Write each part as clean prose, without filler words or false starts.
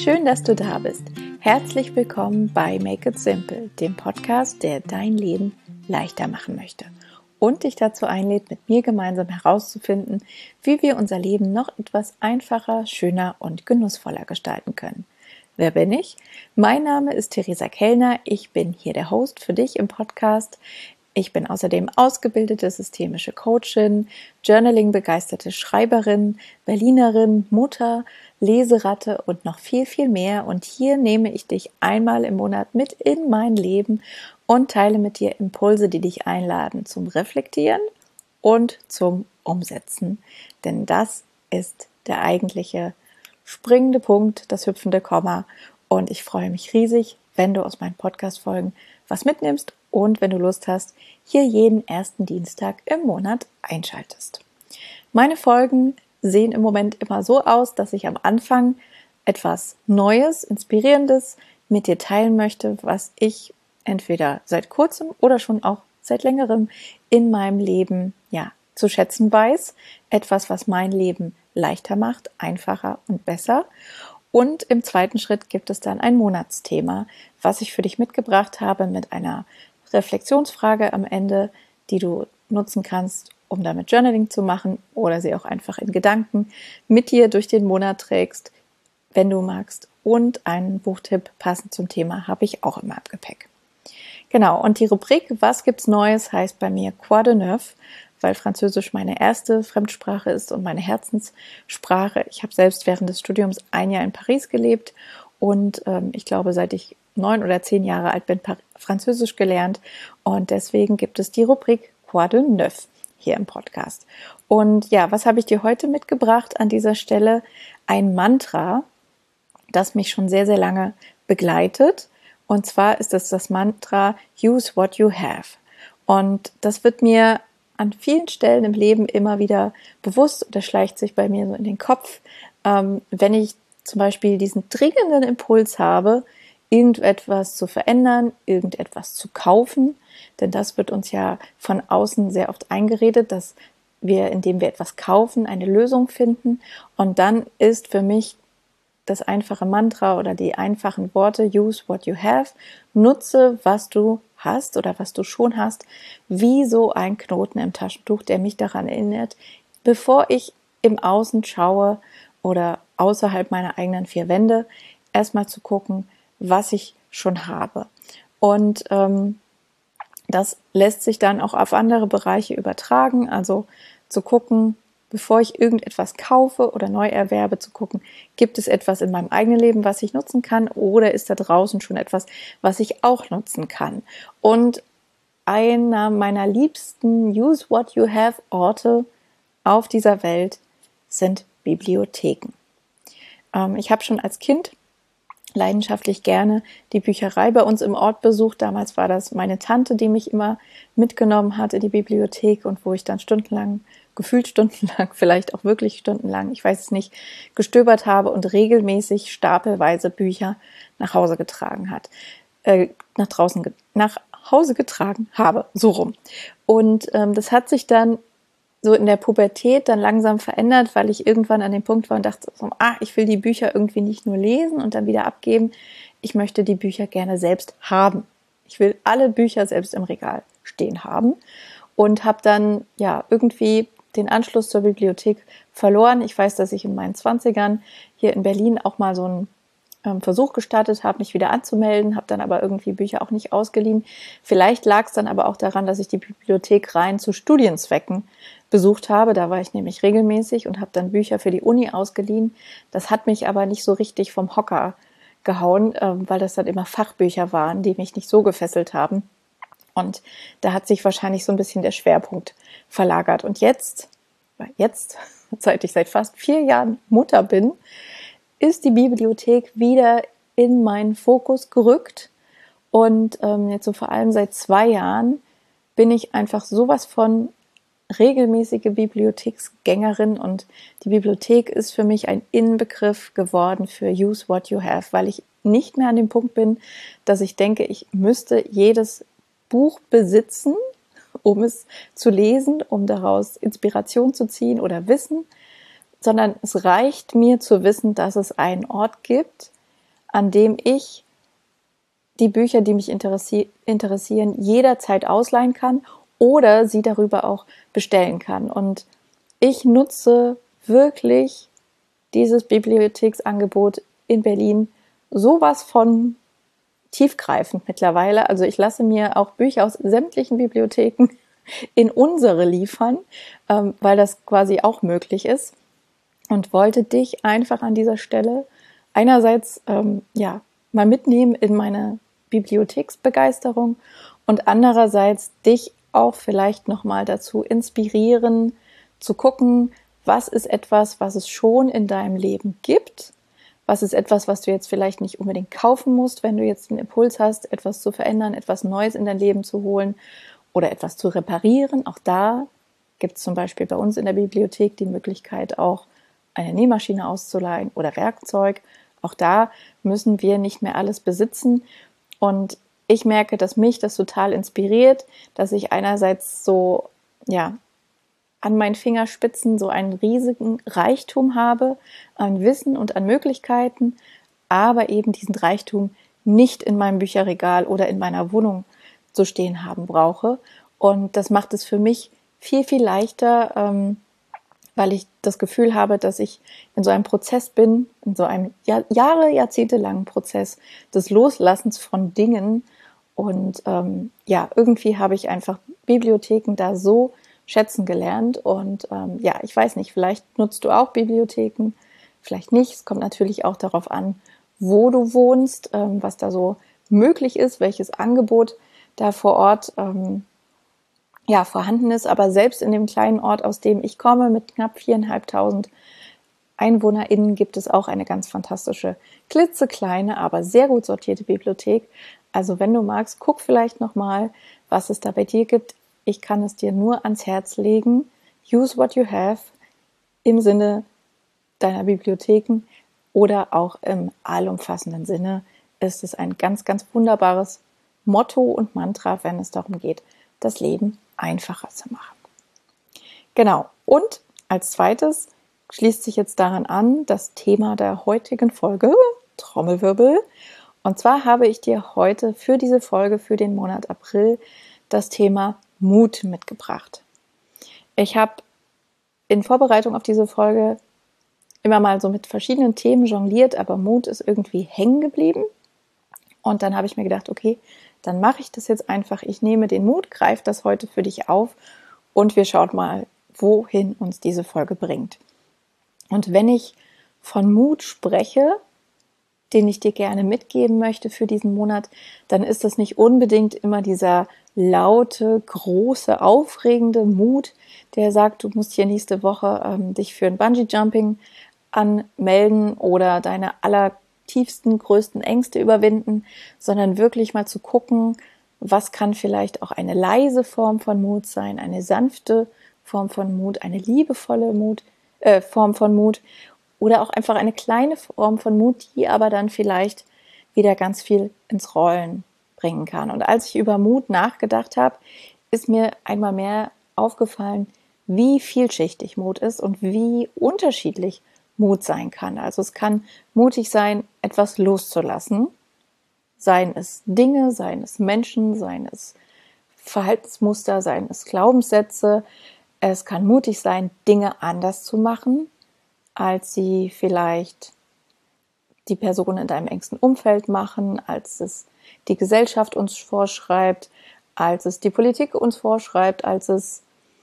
schön, dass du da bist. Herzlich willkommen bei Make It Simple, dem Podcast, der dein Leben leichter machen möchte und dich dazu einlädt, mit mir gemeinsam herauszufinden, wie wir unser Leben noch etwas einfacher, schöner und genussvoller gestalten können. Wer bin ich? Mein Name ist Theresa Kellner. Ich bin hier der Host für dich im Podcast. Ich bin außerdem ausgebildete systemische Coachin, Journaling-begeisterte Schreiberin, Berlinerin, Mutter, Leseratte und noch viel, viel mehr. Und hier nehme ich dich einmal im Monat mit in mein Leben und teile mit dir Impulse, die dich einladen zum Reflektieren und zum Umsetzen. Denn das ist der eigentliche springende Punkt, das hüpfende Komma. Und ich freue mich riesig, wenn du aus meinen Podcast-Folgen was mitnimmst und wenn du Lust hast, hier jeden ersten Dienstag im Monat einschaltest. Meine Folgen sehen im Moment immer so aus, dass ich am Anfang etwas Neues, Inspirierendes mit dir teilen möchte, was ich entweder seit kurzem oder schon auch seit längerem in meinem Leben zu schätzen weiß. Etwas, was mein Leben leichter macht, einfacher und besser. Und im zweiten Schritt gibt es dann ein Monatsthema, was ich für dich mitgebracht habe mit einer Reflexionsfrage am Ende, die du nutzen kannst, um damit Journaling zu machen oder sie auch einfach in Gedanken mit dir durch den Monat trägst, wenn du magst. Und einen Buchtipp passend zum Thema habe ich auch immer im Gepäck. Genau, und die Rubrik Was gibt's Neues heißt bei mir Quoi de neuf, weil Französisch meine erste Fremdsprache ist und meine Herzenssprache. Ich habe selbst während des Studiums ein Jahr in Paris gelebt und ich glaube, seit ich 9 oder 10 Jahre alt bin, Französisch gelernt. Und deswegen gibt es die Rubrik Quoi de neuf hier im Podcast. Und ja, was habe ich dir heute mitgebracht an dieser Stelle? Ein Mantra, das mich schon sehr, sehr lange begleitet. Und zwar ist es das Mantra Use what you have. Und das wird mir an vielen Stellen im Leben immer wieder bewusst und das schleicht sich bei mir so in den Kopf, wenn ich zum Beispiel diesen dringenden Impuls habe, irgendetwas zu verändern, irgendetwas zu kaufen, denn das wird uns ja von außen sehr oft eingeredet, dass wir, indem wir etwas kaufen, eine Lösung finden. Und dann ist für mich das einfache Mantra oder die einfachen Worte Use what you have, nutze, was du hast oder was du schon hast, wie so ein Knoten im Taschentuch, der mich daran erinnert, bevor ich im Außen schaue oder außerhalb meiner eigenen 4 Wände, erstmal zu gucken, was ich schon habe. Und das lässt sich dann auch auf andere Bereiche übertragen, also zu gucken, bevor ich irgendetwas kaufe oder neu erwerbe, zu gucken, gibt es etwas in meinem eigenen Leben, was ich nutzen kann oder ist da draußen schon etwas, was ich auch nutzen kann. Und einer meiner liebsten Use what you have Orte auf dieser Welt sind Bibliotheken. Ich habe schon als Kind leidenschaftlich gerne die Bücherei bei uns im Ort besucht. Damals war das meine Tante, die mich immer mitgenommen hat in die Bibliothek und wo ich dann gefühlt stundenlang, vielleicht auch wirklich stundenlang, ich weiß es nicht, gestöbert habe und regelmäßig stapelweise Bücher nach Hause getragen nach Hause getragen habe, so rum. Und das hat sich dann so in der Pubertät dann langsam verändert, weil ich irgendwann an dem Punkt war und dachte, ich will die Bücher irgendwie nicht nur lesen und dann wieder abgeben. Ich möchte die Bücher gerne selbst haben. Ich will alle Bücher selbst im Regal stehen haben und habe dann irgendwie den Anschluss zur Bibliothek verloren. Ich weiß, dass ich in meinen 20ern hier in Berlin auch mal so einen Versuch gestartet habe, mich wieder anzumelden, habe dann aber irgendwie Bücher auch nicht ausgeliehen. Vielleicht lag es dann aber auch daran, dass ich die Bibliothek rein zu Studienzwecken besucht habe. Da war ich nämlich regelmäßig und habe dann Bücher für die Uni ausgeliehen. Das hat mich aber nicht so richtig vom Hocker gehauen, weil das dann immer Fachbücher waren, die mich nicht so gefesselt haben. Und da hat sich wahrscheinlich so ein bisschen der Schwerpunkt verlagert. Und jetzt, seit ich seit fast 4 Jahren Mutter bin, ist die Bibliothek wieder in meinen Fokus gerückt. Und jetzt so vor allem seit 2 Jahren bin ich einfach sowas von regelmäßige Bibliotheksgängerin und die Bibliothek ist für mich ein Inbegriff geworden für Use what you have, weil ich nicht mehr an dem Punkt bin, dass ich denke, ich müsste jedes Buch besitzen, um es zu lesen, um daraus Inspiration zu ziehen oder Wissen, sondern es reicht mir zu wissen, dass es einen Ort gibt, an dem ich die Bücher, die mich interessieren, jederzeit ausleihen kann oder sie darüber auch bestellen kann. Und ich nutze wirklich dieses Bibliotheksangebot in Berlin sowas von tiefgreifend mittlerweile. Also ich lasse mir auch Bücher aus sämtlichen Bibliotheken in unsere liefern, weil das quasi auch möglich ist. Und wollte dich einfach an dieser Stelle einerseits mal mitnehmen in meine Bibliotheksbegeisterung und andererseits dich auch vielleicht nochmal dazu inspirieren, zu gucken, was ist etwas, was es schon in deinem Leben gibt, was ist etwas, was du jetzt vielleicht nicht unbedingt kaufen musst, wenn du jetzt den Impuls hast, etwas zu verändern, etwas Neues in dein Leben zu holen oder etwas zu reparieren. Auch da gibt es zum Beispiel bei uns in der Bibliothek die Möglichkeit, auch eine Nähmaschine auszuleihen oder Werkzeug. Auch da müssen wir nicht mehr alles besitzen. Und ich merke, dass mich das total inspiriert, dass ich einerseits so, an meinen Fingerspitzen so einen riesigen Reichtum habe an Wissen und an Möglichkeiten, aber eben diesen Reichtum nicht in meinem Bücherregal oder in meiner Wohnung zu stehen haben brauche. Und das macht es für mich viel, viel leichter, weil ich das Gefühl habe, dass ich in so einem Prozess bin, in so einem jahrzehntelangen Prozess des Loslassens von Dingen. Und irgendwie habe ich einfach Bibliotheken da so schätzen gelernt. Und ich weiß nicht, vielleicht nutzt du auch Bibliotheken, vielleicht nicht. Es kommt natürlich auch darauf an, wo du wohnst, was da so möglich ist, welches Angebot da vor Ort vorhanden ist. Aber selbst in dem kleinen Ort, aus dem ich komme, mit knapp 4.500 EinwohnerInnen, gibt es auch eine ganz fantastische, klitzekleine, aber sehr gut sortierte Bibliothek. Also wenn du magst, guck vielleicht nochmal, was es da bei dir gibt. Ich kann es dir nur ans Herz legen. Use what you have im Sinne deiner Bibliotheken oder auch im allumfassenden Sinne ist es ein ganz, ganz wunderbares Motto und Mantra, wenn es darum geht, das Leben einfacher zu machen. Genau. Und als zweites schließt sich jetzt daran an das Thema der heutigen Folge, Trommelwirbel. Und zwar habe ich dir heute für diese Folge, für den Monat April, das Thema Mut mitgebracht. Ich habe in Vorbereitung auf diese Folge immer mal so mit verschiedenen Themen jongliert, aber Mut ist irgendwie hängen geblieben. Und dann habe ich mir gedacht, okay, dann mache ich das jetzt einfach. Ich nehme den Mut, greife das heute für dich auf und wir schauen mal, wohin uns diese Folge bringt. Und wenn ich von Mut spreche, den ich dir gerne mitgeben möchte für diesen Monat, dann ist das nicht unbedingt immer dieser laute, große, aufregende Mut, der sagt, du musst hier nächste Woche dich für ein Bungee-Jumping anmelden oder deine allertiefsten, größten Ängste überwinden, sondern wirklich mal zu gucken, was kann vielleicht auch eine leise Form von Mut sein, eine sanfte Form von Mut, eine liebevolle Form von Mut oder auch einfach eine kleine Form von Mut, die aber dann vielleicht wieder ganz viel ins Rollen bringen kann. Und als ich über Mut nachgedacht habe, ist mir einmal mehr aufgefallen, wie vielschichtig Mut ist und wie unterschiedlich Mut sein kann. Also es kann mutig sein, etwas loszulassen, seien es Dinge, seien es Menschen, seien es Verhaltensmuster, seien es Glaubenssätze. Es kann mutig sein, Dinge anders zu machen, als sie vielleicht die Personen in deinem engsten Umfeld machen, als es die Gesellschaft uns vorschreibt, als es die Politik uns vorschreibt, als es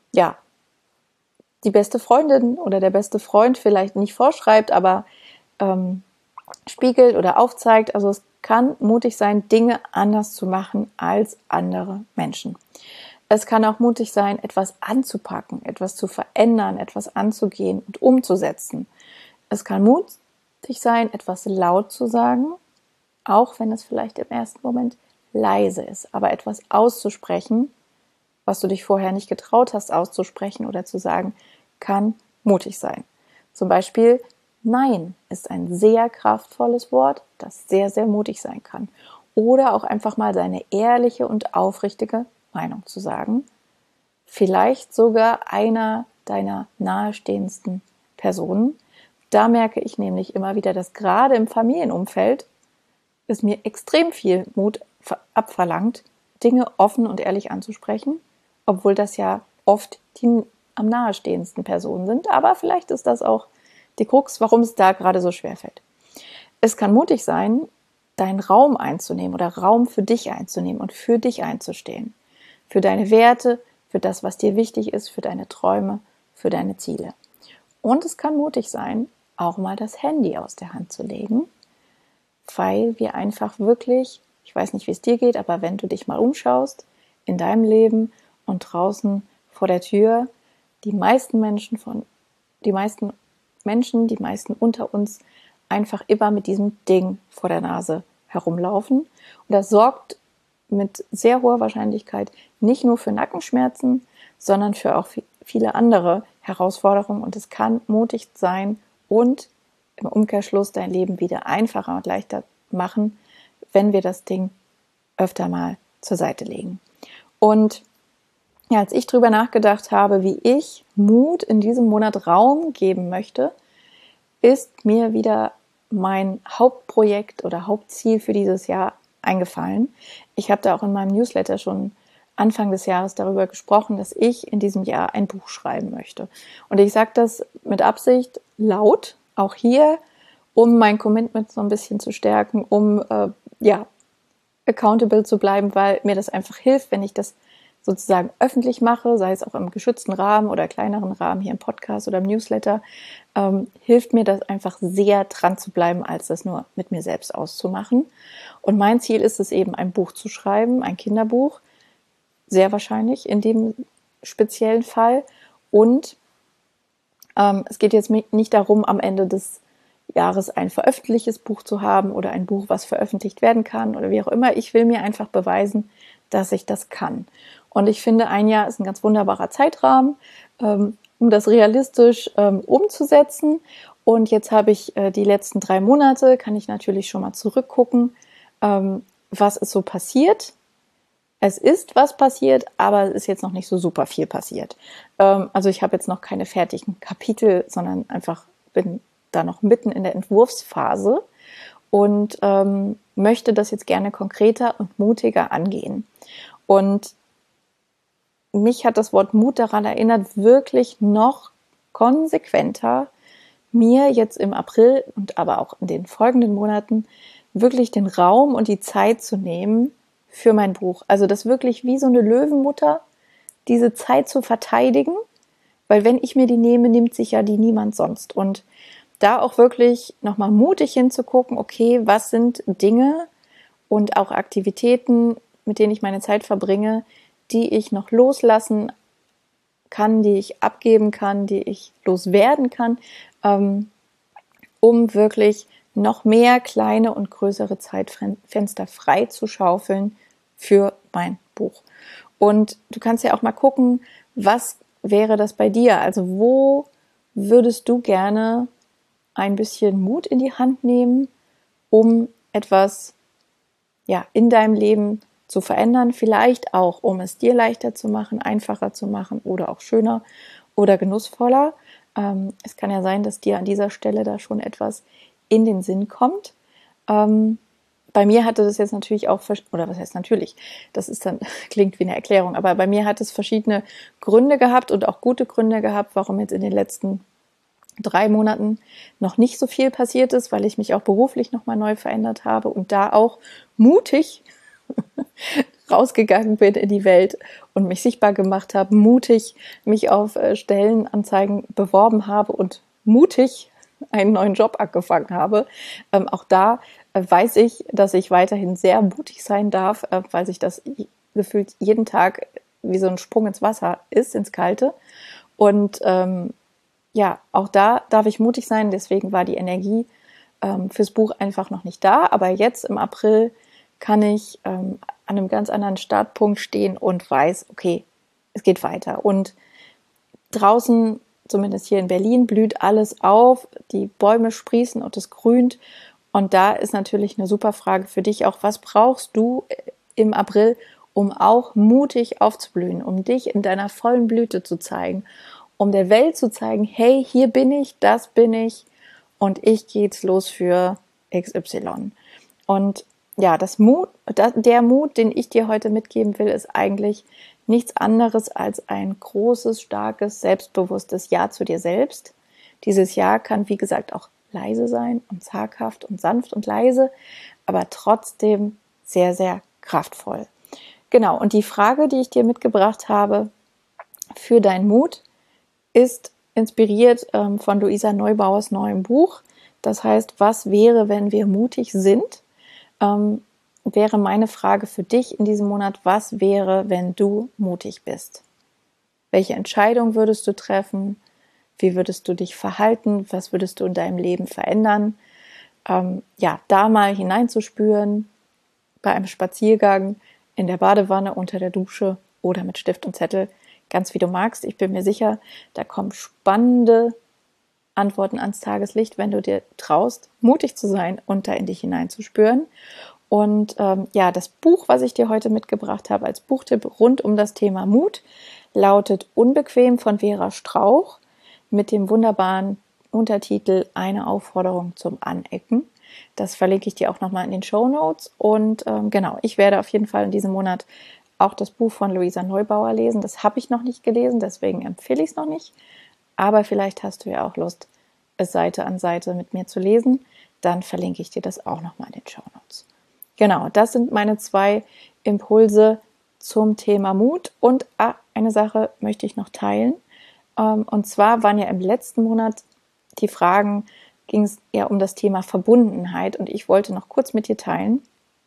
die beste Freundin oder der beste Freund vielleicht nicht vorschreibt, aber spiegelt oder aufzeigt. Also es kann mutig sein, Dinge anders zu machen als andere Menschen. Es kann auch mutig sein, etwas anzupacken, etwas zu verändern, etwas anzugehen und umzusetzen. Es kann mutig sein, etwas laut zu sagen, auch wenn es vielleicht im ersten Moment leise ist, aber etwas auszusprechen, was du dich vorher nicht getraut hast auszusprechen oder zu sagen, kann mutig sein. Zum Beispiel Nein ist ein sehr kraftvolles Wort, das sehr, sehr mutig sein kann. Oder auch einfach mal seine ehrliche und aufrichtige Meinung zu sagen. Vielleicht sogar einer deiner nahestehendsten Personen. Da merke ich nämlich immer wieder, dass gerade im Familienumfeld es mir extrem viel Mut abverlangt, Dinge offen und ehrlich anzusprechen, obwohl das ja oft die am nahestehendsten Personen sind. Aber vielleicht ist das auch die Krux, warum es da gerade so schwer fällt. Es kann mutig sein, deinen Raum einzunehmen oder Raum für dich einzunehmen und für dich einzustehen. Für deine Werte, für das, was dir wichtig ist, für deine Träume, für deine Ziele. Und es kann mutig sein, auch mal das Handy aus der Hand zu legen, weil wir einfach wirklich, ich weiß nicht, wie es dir geht, aber wenn du dich mal umschaust in deinem Leben und draußen vor der Tür, die meisten unter uns einfach immer mit diesem Ding vor der Nase herumlaufen. Und das sorgt mit sehr hoher Wahrscheinlichkeit nicht nur für Nackenschmerzen, sondern für auch viele andere Herausforderungen. Und es kann mutig sein und im Umkehrschluss dein Leben wieder einfacher und leichter machen, wenn wir das Ding öfter mal zur Seite legen. Und ja, als ich drüber nachgedacht habe, wie ich Mut in diesem Monat Raum geben möchte, ist mir wieder mein Hauptprojekt oder Hauptziel für dieses Jahr eingefallen. Ich habe da auch in meinem Newsletter schon Anfang des Jahres darüber gesprochen, dass ich in diesem Jahr ein Buch schreiben möchte. Und ich sage das mit Absicht laut, auch hier, um mein Commitment so ein bisschen zu stärken, um accountable zu bleiben, weil mir das einfach hilft, wenn ich das sozusagen öffentlich mache, sei es auch im geschützten Rahmen oder kleineren Rahmen hier im Podcast oder im Newsletter, hilft mir das einfach sehr dran zu bleiben, als das nur mit mir selbst auszumachen. Und mein Ziel ist es eben, ein Buch zu schreiben, ein Kinderbuch, sehr wahrscheinlich in dem speziellen Fall. Und es geht jetzt nicht darum, am Ende des Jahres ein veröffentlichtes Buch zu haben oder ein Buch, was veröffentlicht werden kann oder wie auch immer. Ich will mir einfach beweisen, dass ich das kann. Und ich finde, ein Jahr ist ein ganz wunderbarer Zeitrahmen, um das realistisch umzusetzen. Und jetzt habe ich die letzten 3 Monate, kann ich natürlich schon mal zurückgucken, was ist so passiert. Es ist was passiert, aber es ist jetzt noch nicht so super viel passiert. Also ich habe jetzt noch keine fertigen Kapitel, sondern einfach bin da noch mitten in der Entwurfsphase und möchte das jetzt gerne konkreter und mutiger angehen. Und mich hat das Wort Mut daran erinnert, wirklich noch konsequenter mir jetzt im April und aber auch in den folgenden Monaten wirklich den Raum und die Zeit zu nehmen für mein Buch. Also das wirklich wie so eine Löwenmutter, diese Zeit zu verteidigen, weil wenn ich mir die nehme, nimmt sich ja die niemand sonst. Und da auch wirklich nochmal mutig hinzugucken, okay, was sind Dinge und auch Aktivitäten, mit denen ich meine Zeit verbringe, die ich noch loslassen kann, die ich abgeben kann, die ich loswerden kann, um wirklich noch mehr kleine und größere Zeitfenster frei zu schaufeln für mein Buch. Und du kannst ja auch mal gucken, was wäre das bei dir? Also wo würdest du gerne ein bisschen Mut in die Hand nehmen, um etwas in deinem Leben zu verändern, vielleicht auch, um es dir leichter zu machen, einfacher zu machen oder auch schöner oder genussvoller. Es kann ja sein, dass dir an dieser Stelle da schon etwas in den Sinn kommt. Bei mir hatte das jetzt natürlich auch, oder was heißt natürlich, das ist dann, klingt wie eine Erklärung, aber bei mir hat es verschiedene Gründe gehabt und auch gute Gründe gehabt, warum jetzt in den letzten 3 Monaten noch nicht so viel passiert ist, weil ich mich auch beruflich nochmal neu verändert habe und da auch mutig rausgegangen bin in die Welt und mich sichtbar gemacht habe, mutig mich auf Stellenanzeigen beworben habe und mutig einen neuen Job angefangen habe. Auch da weiß ich, dass ich weiterhin sehr mutig sein darf, weil sich das gefühlt jeden Tag wie so ein Sprung ins Wasser ist, ins Kalte. Und auch da darf ich mutig sein. Deswegen war die Energie fürs Buch einfach noch nicht da. Aber jetzt im April kann ich an einem ganz anderen Startpunkt stehen und weiß, okay, es geht weiter. Und draußen, zumindest hier in Berlin, blüht alles auf, die Bäume sprießen und es grünt. Und da ist natürlich eine super Frage für dich auch, was brauchst du im April, um auch mutig aufzublühen, um dich in deiner vollen Blüte zu zeigen, um der Welt zu zeigen, hey, hier bin ich, das bin ich und ich gehe jetzt los für XY. Und der Mut, den ich dir heute mitgeben will, ist eigentlich nichts anderes als ein großes, starkes, selbstbewusstes Ja zu dir selbst. Dieses Ja kann, wie gesagt, auch leise sein und zaghaft und sanft und leise, aber trotzdem sehr, sehr kraftvoll. Genau, und die Frage, die ich dir mitgebracht habe für deinen Mut, ist inspiriert von Luisa Neubauers neuem Buch. Das heißt, was wäre, wenn wir mutig sind? Wäre meine Frage für dich in diesem Monat, was wäre, wenn du mutig bist? Welche Entscheidung würdest du treffen? Wie würdest du dich verhalten? Was würdest du in deinem Leben verändern? Da mal hineinzuspüren, bei einem Spaziergang, in der Badewanne, unter der Dusche oder mit Stift und Zettel, ganz wie du magst. Ich bin mir sicher, da kommen spannende Antworten ans Tageslicht, wenn du dir traust, mutig zu sein und da in dich hineinzuspüren. Und das Buch, was ich dir heute mitgebracht habe als Buchtipp rund um das Thema Mut, lautet Unbequem von Vera Strauch mit dem wunderbaren Untertitel Eine Aufforderung zum Anecken. Das verlinke ich dir auch nochmal in den Shownotes. Und ich werde auf jeden Fall in diesem Monat auch das Buch von Luisa Neubauer lesen. Das habe ich noch nicht gelesen, deswegen empfehle ich es noch nicht. Aber vielleicht hast du ja auch Lust, es Seite an Seite mit mir zu lesen. Dann verlinke ich dir das auch nochmal in den Shownotes. Genau, das sind meine 2 Impulse zum Thema Mut. Und eine Sache möchte ich noch teilen. Und zwar waren ja im letzten Monat die Fragen, ging es ja um das Thema Verbundenheit. Und ich wollte noch kurz mit dir teilen,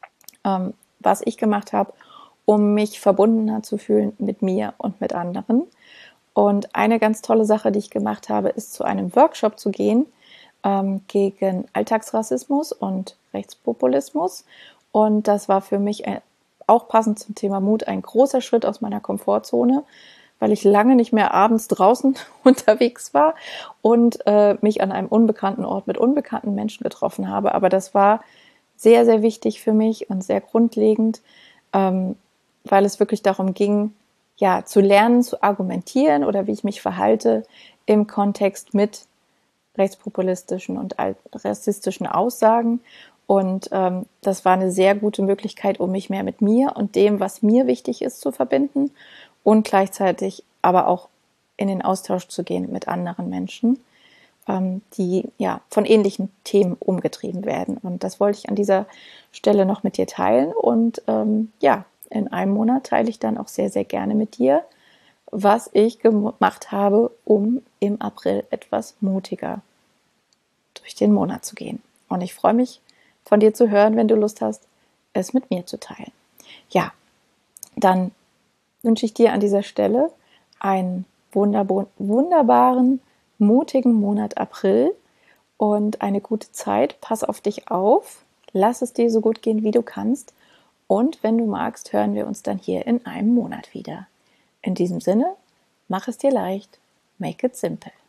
was ich gemacht habe, um mich verbundener zu fühlen mit mir und mit anderen. Und eine ganz tolle Sache, die ich gemacht habe, ist zu einem Workshop zu gehen gegen Alltagsrassismus und Rechtspopulismus. Und das war für mich auch passend zum Thema Mut ein großer Schritt aus meiner Komfortzone, weil ich lange nicht mehr abends draußen unterwegs war und mich an einem unbekannten Ort mit unbekannten Menschen getroffen habe. Aber das war sehr, sehr wichtig für mich und sehr grundlegend, weil es wirklich darum ging, zu lernen, zu argumentieren oder wie ich mich verhalte im Kontext mit rechtspopulistischen und rassistischen Aussagen. Und das war eine sehr gute Möglichkeit, um mich mehr mit mir und dem, was mir wichtig ist, zu verbinden und gleichzeitig aber auch in den Austausch zu gehen mit anderen Menschen, die von ähnlichen Themen umgetrieben werden. Und das wollte ich an dieser Stelle noch mit dir teilen. Und in einem Monat teile ich dann auch sehr, sehr gerne mit dir, was ich gemacht habe, um im April etwas mutiger durch den Monat zu gehen. Und ich freue mich, von dir zu hören, wenn du Lust hast, es mit mir zu teilen. Ja, dann wünsche ich dir an dieser Stelle einen wunderbaren, mutigen Monat April und eine gute Zeit. Pass auf dich auf, lass es dir so gut gehen, wie du kannst. Und wenn du magst, hören wir uns dann hier in einem Monat wieder. In diesem Sinne, mach es dir leicht, make it simple.